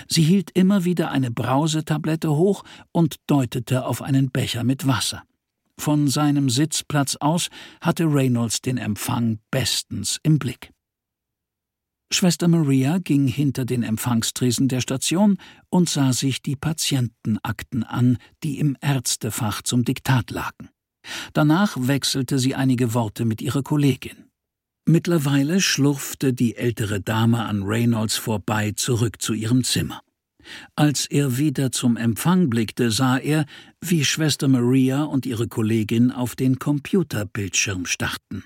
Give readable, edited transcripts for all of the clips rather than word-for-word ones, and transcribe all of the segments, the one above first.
Sie hielt immer wieder eine Brausetablette hoch und deutete auf einen Becher mit Wasser. Von seinem Sitzplatz aus hatte Reynolds den Empfang bestens im Blick. Schwester Maria ging hinter den Empfangstresen der Station und sah sich die Patientenakten an, die im Ärztefach zum Diktat lagen. Danach wechselte sie einige Worte mit ihrer Kollegin. Mittlerweile schlurfte die ältere Dame an Reynolds vorbei zurück zu ihrem Zimmer. Als er wieder zum Empfang blickte, sah er, wie Schwester Maria und ihre Kollegin auf den Computerbildschirm starrten.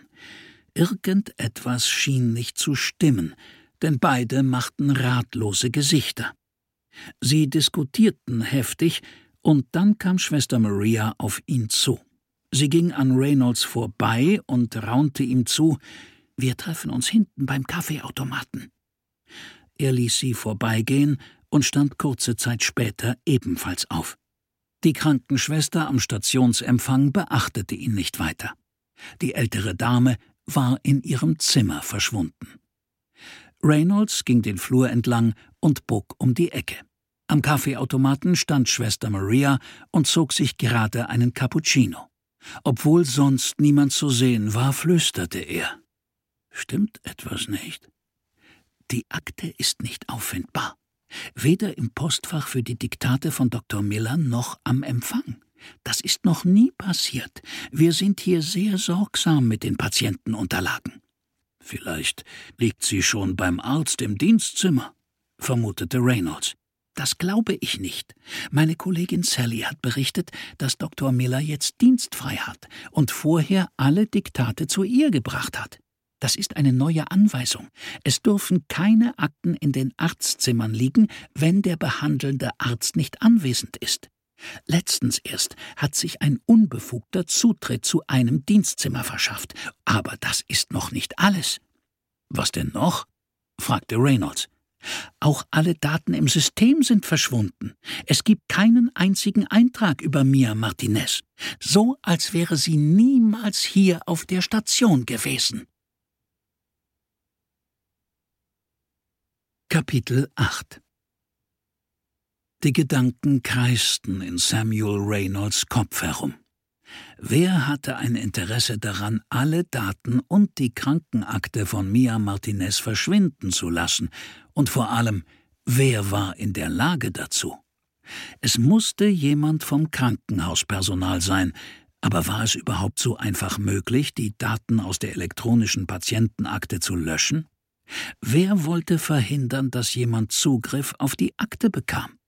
Irgendetwas schien nicht zu stimmen, denn beide machten ratlose Gesichter. Sie diskutierten heftig, und dann kam Schwester Maria auf ihn zu. Sie ging an Reynolds vorbei und raunte ihm zu: »Wir treffen uns hinten beim Kaffeeautomaten.« Er ließ sie vorbeigehen und stand kurze Zeit später ebenfalls auf. Die Krankenschwester am Stationsempfang beachtete ihn nicht weiter. Die ältere Dame war in ihrem Zimmer verschwunden. Reynolds ging den Flur entlang und bog um die Ecke. Am Kaffeeautomaten stand Schwester Maria und zog sich gerade einen Cappuccino. Obwohl sonst niemand zu sehen war, flüsterte er: »Stimmt etwas nicht? Die Akte ist nicht auffindbar. Weder im Postfach für die Diktate von Dr. Miller noch am Empfang. Das ist noch nie passiert. Wir sind hier sehr sorgsam mit den Patientenunterlagen.« »Vielleicht liegt sie schon beim Arzt im Dienstzimmer«, vermutete Reynolds. »Das glaube ich nicht. Meine Kollegin Sally hat berichtet, dass Dr. Miller jetzt dienstfrei hat und vorher alle Diktate zu ihr gebracht hat. Das ist eine neue Anweisung. Es dürfen keine Akten in den Arztzimmern liegen, wenn der behandelnde Arzt nicht anwesend ist. Letztens erst hat sich ein Unbefugter Zutritt zu einem Dienstzimmer verschafft. Aber das ist noch nicht alles.« »Was denn noch?« fragte Reynolds. »Auch alle Daten im System sind verschwunden. Es gibt keinen einzigen Eintrag über Mia Martinez. So, als wäre sie niemals hier auf der Station gewesen.« Kapitel 8. Die Gedanken kreisten in Samuel Reynolds Kopf herum. Wer hatte ein Interesse daran, alle Daten und die Krankenakte von Mia Martinez verschwinden zu lassen? Und vor allem, wer war in der Lage dazu? Es musste jemand vom Krankenhauspersonal sein, aber war es überhaupt so einfach möglich, die Daten aus der elektronischen Patientenakte zu löschen? Wer wollte verhindern, dass jemand Zugriff auf die Akte bekam?